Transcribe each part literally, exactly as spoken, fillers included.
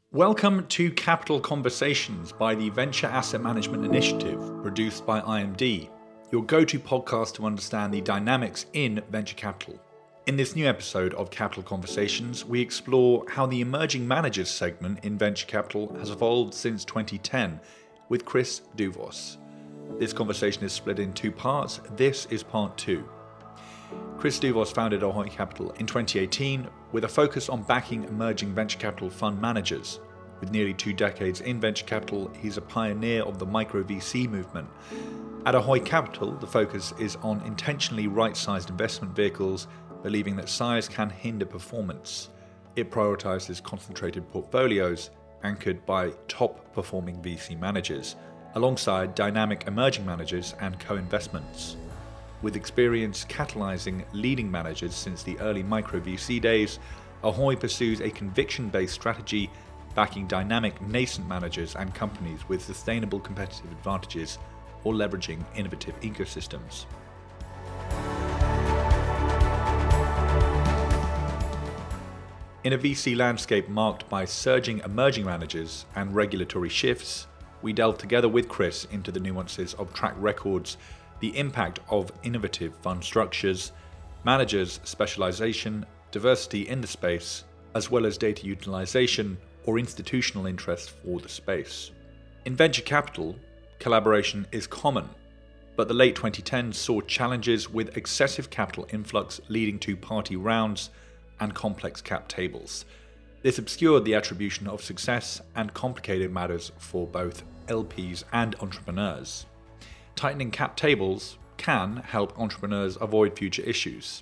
Welcome to Capital Conversations by the Venture Asset Management Initiative, produced by I M D, your go-to podcast to understand the dynamics in venture capital. In this new episode of Capital Conversations, we explore how the emerging managers segment in venture capital has evolved since twenty ten with Chris Duvos. This conversation is split in two parts. This is part two. Chris Duvos founded Ahoy Capital in twenty eighteen with a focus on backing emerging venture capital fund managers. With nearly two decades in venture capital, he's a pioneer of the micro V C movement. At Ahoy Capital, the focus is on intentionally right-sized investment vehicles, believing that size can hinder performance. It prioritizes concentrated portfolios anchored by top-performing V C managers, alongside dynamic emerging managers and co-investments. With experience catalyzing leading managers since the early micro V C days, Ahoy pursues a conviction-based strategy backing dynamic nascent managers and companies with sustainable competitive advantages or leveraging innovative ecosystems. In a V C landscape marked by surging emerging managers and regulatory shifts, we delve together with Chris into the nuances of track records, the impact of innovative fund structures, managers' specialization, diversity in the space, as well as data utilization or institutional interest for the space. In venture capital, collaboration is common, but the late twenty tens saw challenges with excessive capital influx leading to party rounds and complex cap tables. This obscured the attribution of success and complicated matters for both L Ps and entrepreneurs. Tightening cap tables can help entrepreneurs avoid future issues.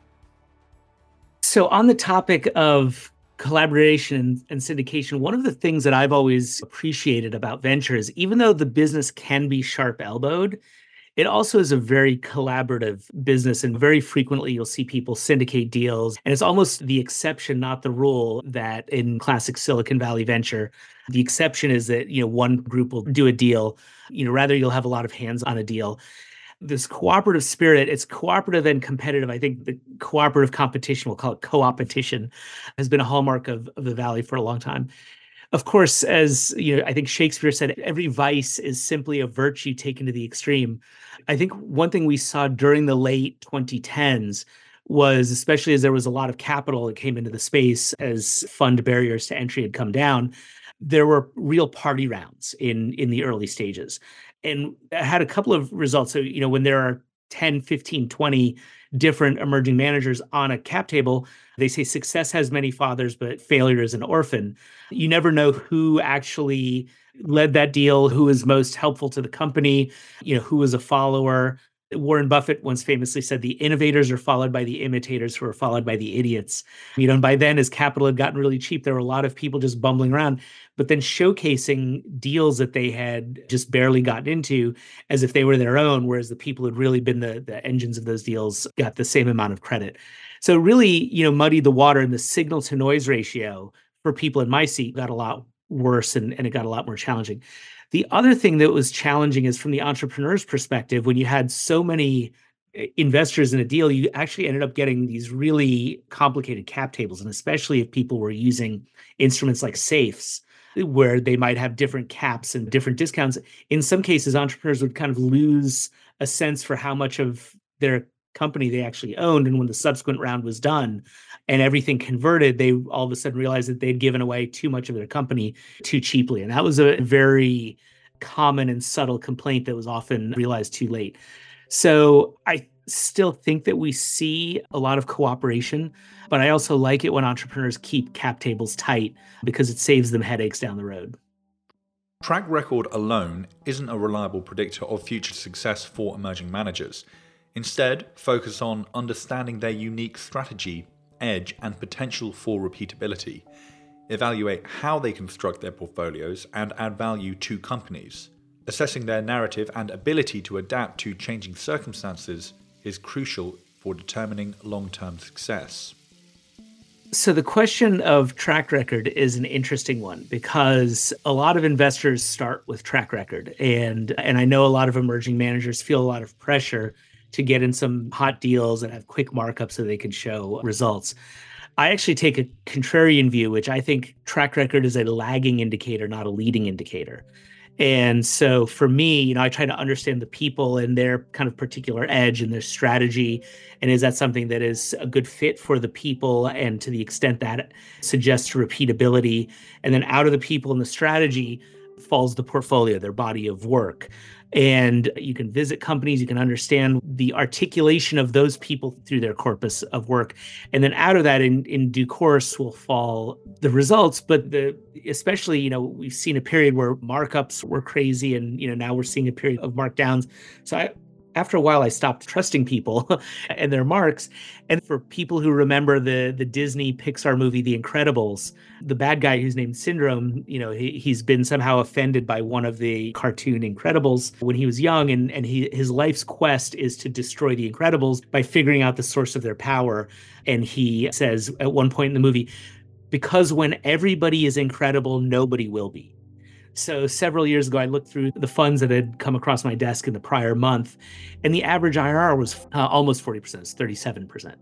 So on the topic of collaboration and syndication, one of the things that I've always appreciated about venture is even though the business can be sharp-elbowed, it also is a very collaborative business, and very frequently you'll see people syndicate deals. And it's almost the exception, not the rule, that in classic Silicon Valley venture, the exception is that, you know, one group will do a deal. You know, rather you'll have a lot of hands on a deal. This cooperative spirit, it's cooperative and competitive. I think the cooperative competition, we'll call it co-opetition, has been a hallmark of, of the Valley for a long time. Of course, as you know, I think Shakespeare said, every vice is simply a virtue taken to the extreme. I think one thing we saw during the late twenty tens was, especially as there was a lot of capital that came into the space as fund barriers to entry had come down, there were real party rounds in, in the early stages. And it had a couple of results. So, you know, when there are ten, fifteen, twenty different emerging managers on a cap table, they say success has many fathers, but failure is an orphan. You never know who actually led that deal, who is most helpful to the company, you know, who was a follower. Warren Buffett once famously said, the innovators are followed by the imitators who are followed by the idiots. You know, and by then, as capital had gotten really cheap, there were a lot of people just bumbling around, but then showcasing deals that they had just barely gotten into as if they were their own, whereas the people who'd really been the, the engines of those deals got the same amount of credit. So really, you know, muddied the water, and the signal to noise ratio for people in my seat got a lot worse, and, and it got a lot more challenging. The other thing that was challenging is from the entrepreneur's perspective, when you had so many investors in a deal, you actually ended up getting these really complicated cap tables. And especially if people were using instruments like safes, where they might have different caps and different discounts. In some cases, entrepreneurs would kind of lose a sense for how much of their company they actually owned. And when the subsequent round was done and everything converted, they all of a sudden realized that they'd given away too much of their company too cheaply. And that was a very common and subtle complaint that was often realized too late. So I still think that we see a lot of cooperation, but I also like it when entrepreneurs keep cap tables tight because it saves them headaches down the road. Track record alone isn't a reliable predictor of future success for emerging managers. Instead, focus on understanding their unique strategy, edge, and potential for repeatability. Evaluate how they construct their portfolios and add value to companies. Assessing their narrative and ability to adapt to changing circumstances is crucial for determining long-term success. So the question of track record is an interesting one because a lot of investors start with track record. And, and I know a lot of emerging managers feel a lot of pressure to get in some hot deals and have quick markups so they can show results. I actually take a contrarian view, which I think track record is a lagging indicator, not a leading indicator. And so for me, you know, I try to understand the people and their kind of particular edge and their strategy. And is that something that is a good fit for the people? And to the extent that suggests repeatability. And then out of the people and the strategy falls the portfolio, their body of work. And you can visit companies, you can understand the articulation of those people through their corpus of work. And then out of that, in, in due course, will fall the results. But the especially, you know, we've seen a period where markups were crazy, and, you know, now we're seeing a period of markdowns. So I, after a while, I stopped trusting people and their marks. And for people who remember the the Disney Pixar movie, The Incredibles, the bad guy who's named Syndrome, you know, he, he's been somehow offended by one of the cartoon Incredibles when he was young. And, and he, his life's quest is to destroy the Incredibles by figuring out the source of their power. And he says at one point in the movie, because when everybody is incredible, nobody will be. So several years ago, I looked through the funds that had come across my desk in the prior month, and the average I R R was uh, almost forty percent, it's thirty-seven percent.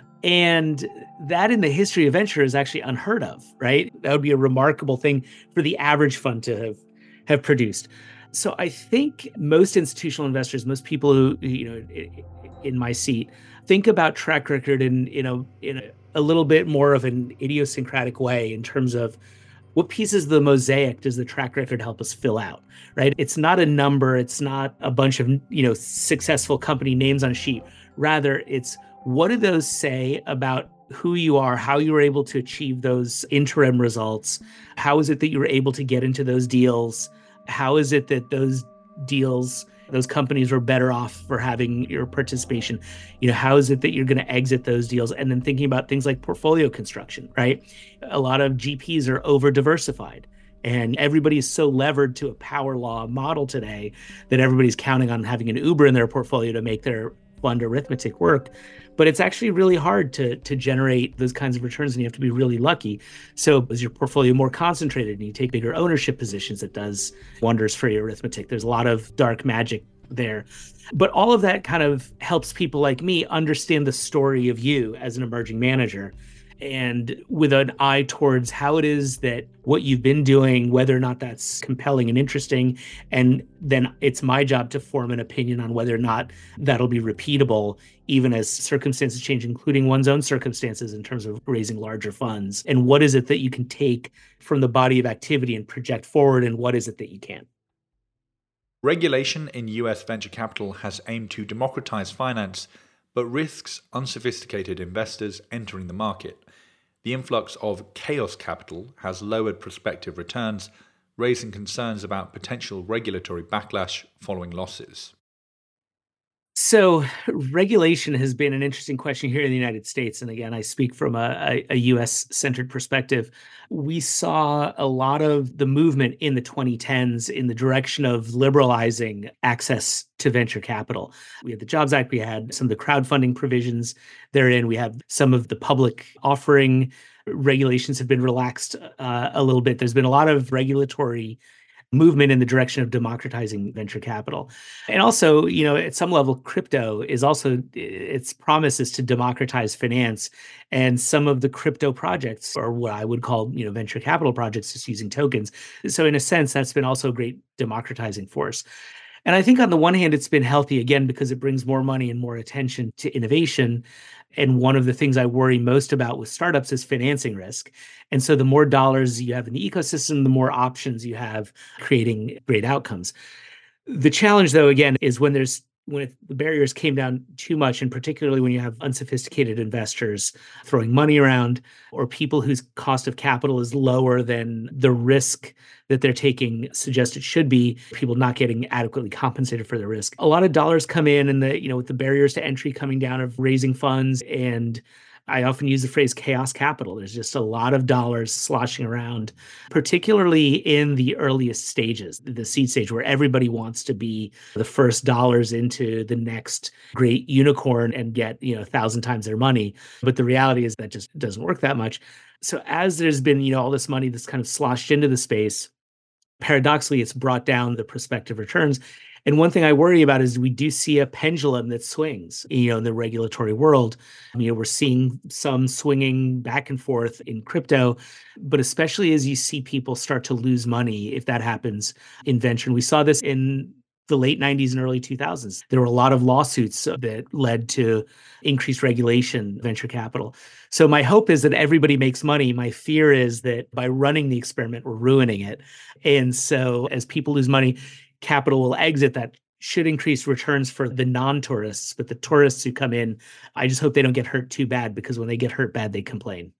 And that in the history of venture is actually unheard of, right? That would be a remarkable thing for the average fund to have, have produced. So I think most institutional investors, most people who, you know, in my seat, think about track record in, in, a, in a, a little bit more of an idiosyncratic way in terms of what pieces of the mosaic does the track record help us fill out, right? It's not a number. It's not a bunch of, you know, successful company names on a sheet. Rather, it's what do those say about who you are, how you were able to achieve those interim results? How is it that you were able to get into those deals? How is it that those deals, those companies were better off for having your participation? You know, how is it that you're going to exit those deals? And then thinking about things like portfolio construction, right? A lot of G Ps are over diversified, and everybody is so levered to a power law model today that everybody's counting on having an Uber in their portfolio to make their fund arithmetic work. But it's actually really hard to, to generate those kinds of returns, and you have to be really lucky. So is your portfolio more concentrated and you take bigger ownership positions, it does wonders for your arithmetic. There's a lot of dark magic there. But all of that kind of helps people like me understand the story of you as an emerging manager, and with an eye towards how it is that what you've been doing, whether or not that's compelling and interesting. And then it's my job to form an opinion on whether or not that'll be repeatable, even as circumstances change, including one's own circumstances in terms of raising larger funds. And what is it that you can take from the body of activity and project forward, and what is it that you can't? Regulation in U S venture capital has aimed to democratize finance, but risks unsophisticated investors entering the market. The influx of chaos capital has lowered prospective returns, raising concerns about potential regulatory backlash following losses. So regulation has been an interesting question here in the United States. And again, I speak from a, a, a U S-centered perspective. We saw a lot of the movement in the twenty tens in the direction of liberalizing access to venture capital. We had the Jobs Act, we had some of the crowdfunding provisions therein, we have some of the public offering regulations have been relaxed uh, a little bit. There's been a lot of regulatory movement in the direction of democratizing venture capital. And also, you know, at some level, crypto is also, its promise is to democratize finance. And some of the crypto projects are what I would call, you know, venture capital projects, just using tokens. So in a sense, that's been also a great democratizing force. And I think on the one hand, it's been healthy, again, because it brings more money and more attention to innovation. And one of the things I worry most about with startups is financing risk. And so the more dollars you have in the ecosystem, the more options you have creating great outcomes. The challenge, though, again, is when there's when it, the barriers came down too much, and particularly when you have unsophisticated investors throwing money around, or people whose cost of capital is lower than the risk that they're taking suggest it should be, people not getting adequately compensated for the risk. A lot of dollars come in, and the, you know, with the barriers to entry coming down of raising funds, and I often use the phrase chaos capital. There's just a lot of dollars sloshing around, particularly in the earliest stages, the seed stage, where everybody wants to be the first dollars into the next great unicorn and get, you know, a thousand times their money. But the reality is that just doesn't work that much. So as there's been, you know, all this money that's kind of sloshed into the space, paradoxically, it's brought down the prospective returns. And one thing I worry about is we do see a pendulum that swings, you know, in the regulatory world. You know, we're seeing some swinging back and forth in crypto, but especially as you see people start to lose money, if that happens in venture. And we saw this in the late nineties and early two thousands. There were a lot of lawsuits that led to increased regulation of venture capital. So my hope is that everybody makes money. My fear is that by running the experiment, we're ruining it. And so as people lose money, capital will exit. That should increase returns for the non-tourists, but the tourists who come in, I just hope they don't get hurt too bad, because when they get hurt bad, they complain.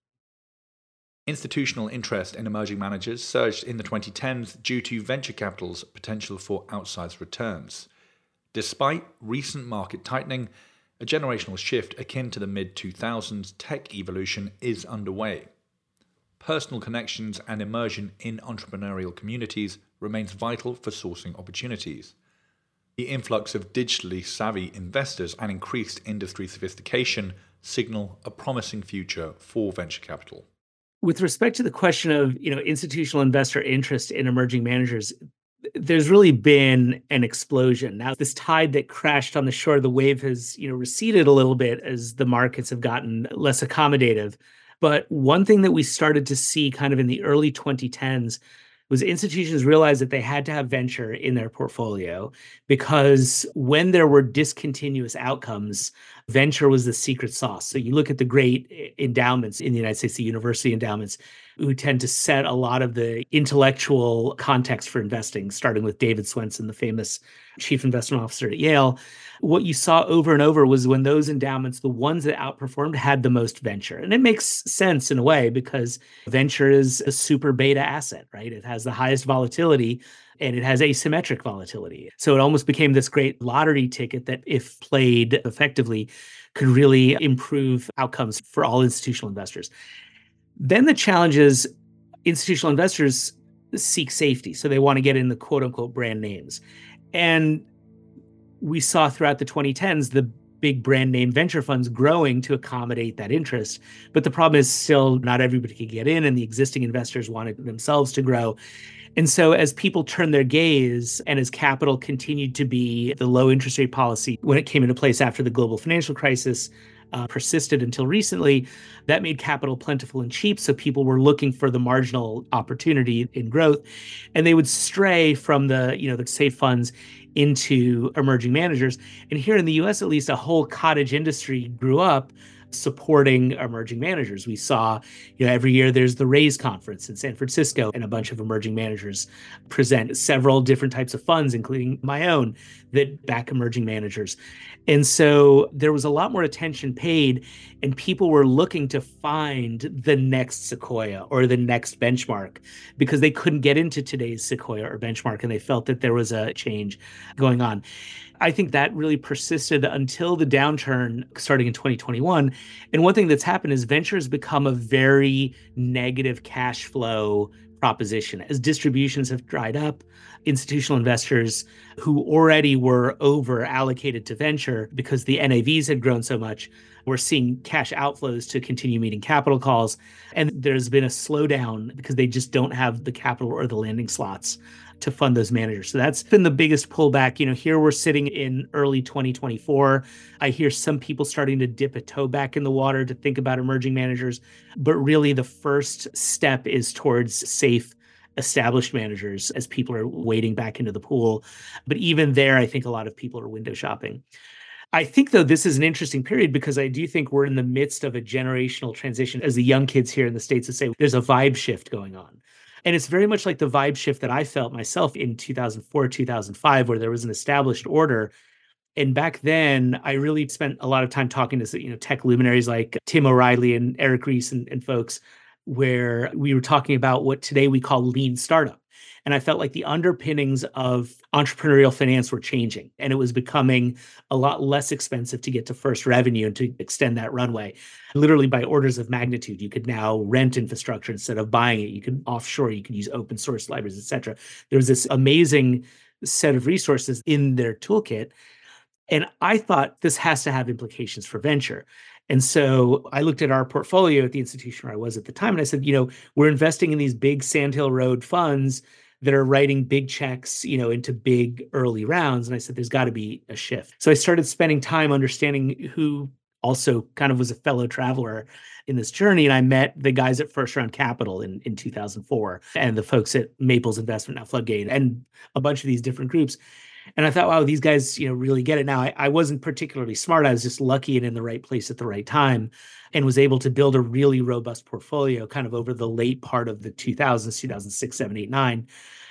Institutional interest in emerging managers surged in the twenty tens due to venture capital's potential for outsized returns. Despite recent market tightening, a generational shift akin to the mid two thousands tech evolution is underway. Personal connections and immersion in entrepreneurial communities remains vital for sourcing opportunities. The influx of digitally savvy investors and increased industry sophistication signal a promising future for venture capital. With respect to the question of, you know, institutional investor interest in emerging managers, there's really been an explosion. Now, this tide that crashed on the shore of the wave has, you know, receded a little bit as the markets have gotten less accommodative. But one thing that we started to see kind of in the early twenty tens was institutions realized that they had to have venture in their portfolio, because when there were discontinuous outcomes, venture was the secret sauce. So you look at the great endowments in the United States, the university endowments, who tend to set a lot of the intellectual context for investing, starting with David Swensen, the famous chief investment officer at Yale. What you saw over and over was when those endowments, the ones that outperformed, had the most venture. And it makes sense in a way, because venture is a super beta asset, right? It has the highest volatility and it has asymmetric volatility. So it almost became this great lottery ticket that, if played effectively, could really improve outcomes for all institutional investors. Then the challenge is institutional investors seek safety. So they want to get in the quote unquote brand names. And we saw throughout the twenty tens, the big brand name venture funds growing to accommodate that interest. But the problem is still not everybody could get in, and the existing investors wanted themselves to grow. And so as people turned their gaze, and as capital continued to be the low interest rate policy when it came into place after the global financial crisis, Uh, persisted until recently, that made capital plentiful and cheap. So people were looking for the marginal opportunity in growth, and they would stray from the, you know, the safe funds into emerging managers. And here in the U S, at least, a whole cottage industry grew up supporting emerging managers. We saw, you know, every year there's the RAISE conference in San Francisco, and a bunch of emerging managers present several different types of funds, including my own, that back emerging managers. And so there was a lot more attention paid, and people were looking to find the next Sequoia or the next benchmark, because they couldn't get into today's Sequoia or benchmark, and they felt that there was a change going on. I think that really persisted until the downturn starting in twenty twenty-one. And one thing that's happened is venture has become a very negative cash flow proposition. As distributions have dried up, institutional investors who already were over allocated to venture because the N A Vs had grown so much, we're seeing cash outflows to continue meeting capital calls. And there's been a slowdown because they just don't have the capital or the landing slots to fund those managers. So that's been the biggest pullback. You know, here we're sitting in early twenty twenty-four. I hear some people starting to dip a toe back in the water to think about emerging managers, but really the first step is towards safe, established managers as people are wading back into the pool. But even there, I think a lot of people are window shopping. I think, though, this is an interesting period, because I do think we're in the midst of a generational transition, as the young kids here in the States would say, there's a vibe shift going on. And it's very much like the vibe shift that I felt myself in two thousand four, two thousand five, where there was an established order. And back then, I really spent a lot of time talking to, you know, tech luminaries like Tim O'Reilly and Eric Ries and, and folks, where we were talking about what today we call lean startup. And I felt like the underpinnings of entrepreneurial finance were changing, and it was becoming a lot less expensive to get to first revenue and to extend that runway. Literally by orders of magnitude, you could now rent infrastructure instead of buying it. You could offshore, you could use open source libraries, et cetera. There was this amazing set of resources in their toolkit. And I thought this has to have implications for venture. And so I looked at our portfolio at the institution where I was at the time, and I said, you know, we're investing in these big Sand Hill Road funds that are writing big checks, you know, into big early rounds. And I said, there's got to be a shift. So I started spending time understanding who also kind of was a fellow traveler in this journey. And I met the guys at First Round Capital in, in two thousand four and the folks at Maples Investment, now Floodgate, and a bunch of these different groups. And I thought, wow, these guys, you know, really get it. Now, I, I wasn't particularly smart. I was just lucky and in the right place at the right time and was able to build a really robust portfolio kind of over the late part of the two thousands, two thousand six, seven, eight, nine.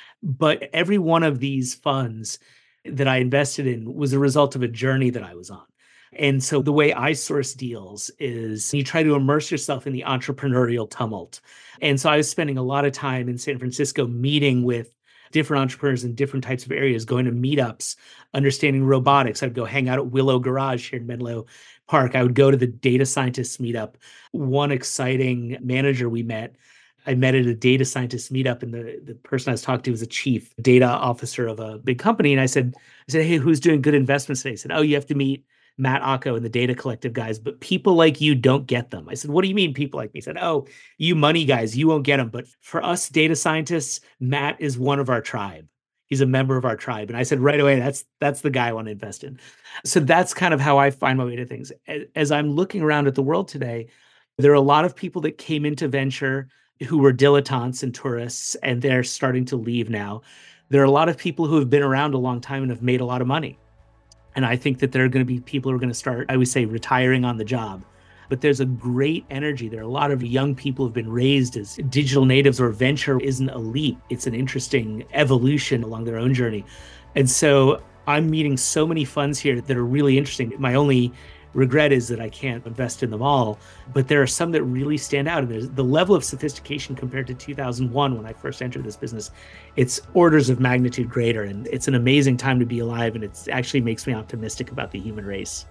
But every one of these funds that I invested in was a result of a journey that I was on. And so the way I source deals is you try to immerse yourself in the entrepreneurial tumult. And so I was spending a lot of time in San Francisco meeting with different entrepreneurs in different types of areas, going to meetups, understanding robotics. I'd go hang out at Willow Garage here in Menlo Park. I would go to the data scientists meetup. One exciting manager we met, I met at a data scientist meetup, and the, the person I was talking to was a chief data officer of a big company. And I said, I said, hey, who's doing good investments today? He said, oh, you have to meet Matt Acco and the Data Collective guys, but people like you don't get them. I said, what do you mean people like me? He said, oh, you money guys, you won't get them. But for us data scientists, Matt is one of our tribe. He's a member of our tribe. And I said right away, that's that's the guy I want to invest in. So that's kind of how I find my way to things. As I'm looking around at the world today, there are a lot of people that came into venture who were dilettantes and tourists, and they're starting to leave now. There are a lot of people who have been around a long time and have made a lot of money. And I think that there are going to be people who are going to start, I would say, retiring on the job. But there's a great energy. There are a lot of young people who've been raised as digital natives, or venture isn't a leap. It's an interesting evolution along their own journey. And so I'm meeting so many funds here that are really interesting. My only regret is that I can't invest in them all, but there are some that really stand out. And there's the level of sophistication compared to two thousand one when I first entered this business. It's orders of magnitude greater, and it's an amazing time to be alive, and it actually makes me optimistic about the human race.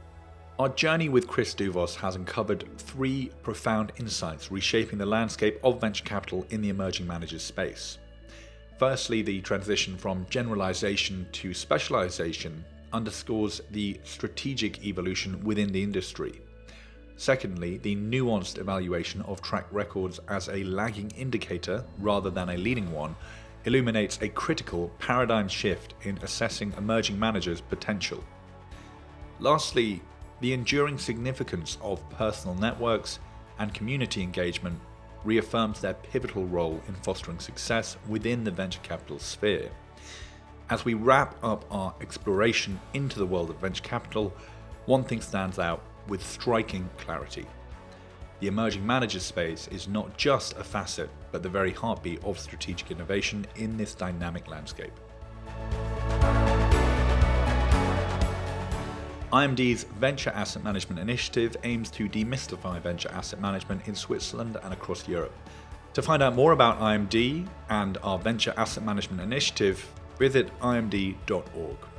Our journey with Chris Douvos has uncovered three profound insights reshaping the landscape of venture capital in the emerging managers space. Firstly, the transition from generalization to specialization underscores the strategic evolution within the industry. Secondly, the nuanced evaluation of track records as a lagging indicator rather than a leading one illuminates a critical paradigm shift in assessing emerging managers' potential. Lastly, the enduring significance of personal networks and community engagement reaffirms their pivotal role in fostering success within the venture capital sphere. As we wrap up our exploration into the world of venture capital, one thing stands out with striking clarity. The emerging managers space is not just a facet, but the very heartbeat of strategic innovation in this dynamic landscape. I M D's Venture Asset Management Initiative aims to demystify venture asset management in Switzerland and across Europe. To find out more about I M D and our Venture Asset Management Initiative, visit I M D dot org.